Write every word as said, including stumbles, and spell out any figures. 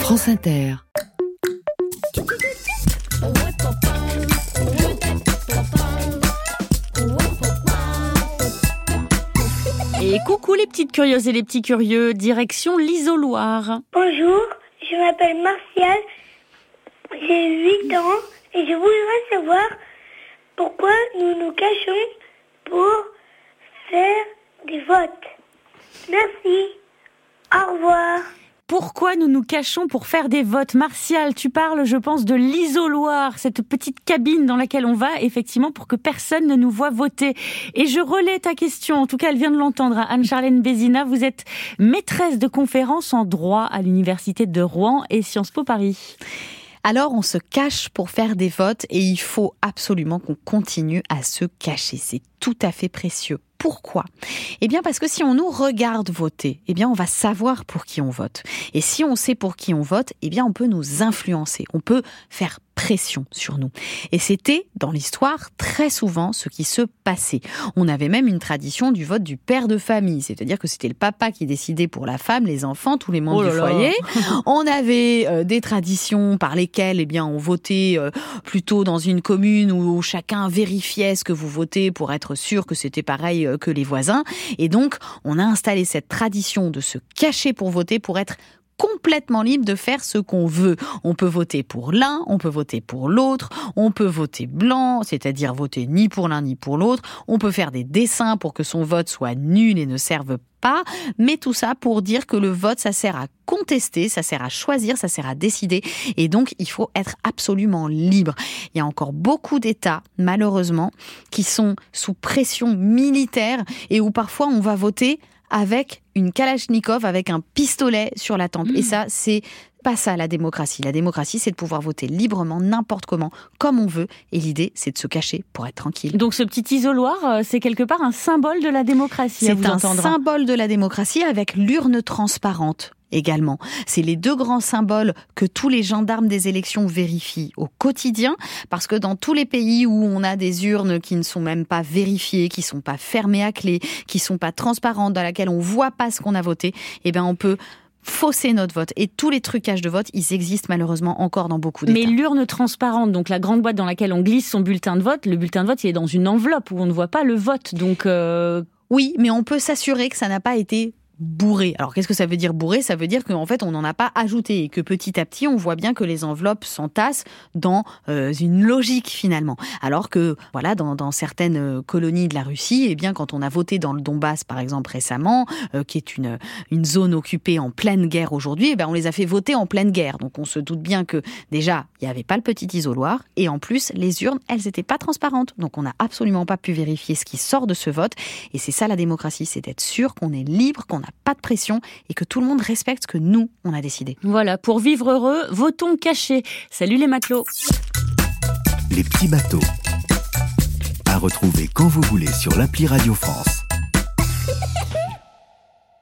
France Inter. Et coucou les petites curieuses et les petits curieux, direction l'isoloir. Bonjour, je m'appelle Martial, j'ai huit ans et je voudrais savoir pourquoi nous nous cachons pour faire des votes. Merci, au revoir. Pourquoi nous nous cachons pour faire des votes? Martial, tu parles, je pense, de l'isoloir, cette petite cabine dans laquelle on va, effectivement, pour que personne ne nous voit voter. Et je relais ta question, en tout cas, elle vient de l'entendre, à Anne-Charlène Bézina. Vous êtes maîtresse de conférences en droit à l'Université de Rouen et Sciences Po Paris. Alors, on se cache pour faire des votes et il faut absolument qu'on continue à se cacher. C'est tout à fait précieux. Pourquoi ? Eh bien, parce que si on nous regarde voter, eh bien, on va savoir pour qui on vote. Et si on sait pour qui on vote, eh bien, on peut nous influencer. On peut faire pression sur nous. Et c'était, dans l'histoire, très souvent ce qui se passait. On avait même une tradition du vote du père de famille. C'est-à-dire que c'était le papa qui décidait pour la femme, les enfants, tous les membres oh du foyer. On avait euh, des traditions par lesquelles, eh bien, on votait euh, plutôt dans une commune où chacun vérifiait ce que vous votez pour être sûr que c'était pareil que les voisins. Et donc, on a installé cette tradition de se cacher pour voter, pour être complètement libre de faire ce qu'on veut. On peut voter pour l'un, on peut voter pour l'autre, on peut voter blanc, c'est-à-dire voter ni pour l'un ni pour l'autre. On peut faire des dessins pour que son vote soit nul et ne serve pas. Mais tout ça pour dire que le vote, ça sert à contester, ça sert à choisir, ça sert à décider. Et donc, il faut être absolument libre. Il y a encore beaucoup d'États, malheureusement, qui sont sous pression militaire et où parfois on va voter avec une Kalachnikov, avec un pistolet sur la tempe. Mmh. Et ça, c'est pas ça la démocratie. La démocratie, c'est de pouvoir voter librement, n'importe comment, comme on veut. Et l'idée, c'est de se cacher pour être tranquille. Donc ce petit isoloir, c'est quelque part un symbole de la démocratie. C'est un symbole de la démocratie avec l'urne transparente. Également. C'est les deux grands symboles que tous les gendarmes des élections vérifient au quotidien, parce que dans tous les pays où on a des urnes qui ne sont même pas vérifiées, qui sont pas fermées à clé, qui sont pas transparentes, dans laquelle on voit pas ce qu'on a voté, eh ben on peut fausser notre vote. Et tous les trucages de vote, ils existent malheureusement encore dans beaucoup d'États. Mais l'urne transparente, donc la grande boîte dans laquelle on glisse son bulletin de vote, le bulletin de vote, il est dans une enveloppe où on ne voit pas le vote. Donc euh... oui, mais on peut s'assurer que ça n'a pas été bourré. Alors, qu'est-ce que ça veut dire bourré ? Ça veut dire qu'en fait, on n'en a pas ajouté et que petit à petit, on voit bien que les enveloppes s'entassent dans euh, une logique finalement. Alors que, voilà, dans, dans certaines colonies de la Russie, eh bien, quand on a voté dans le Donbass, par exemple, récemment, euh, qui est une, une zone occupée en pleine guerre aujourd'hui, eh bien, on les a fait voter en pleine guerre. Donc, on se doute bien que, déjà, il n'y avait pas le petit isoloir et en plus, les urnes, elles n'étaient pas transparentes. Donc, on n'a absolument pas pu vérifier ce qui sort de ce vote. Et c'est ça la démocratie, c'est d'être sûr qu'on est libre, qu'on a pas de pression et que tout le monde respecte ce que nous, on a décidé. Voilà, pour vivre heureux, votons cachés. Salut les matelots. Les petits bateaux. À retrouver quand vous voulez sur l'appli Radio France.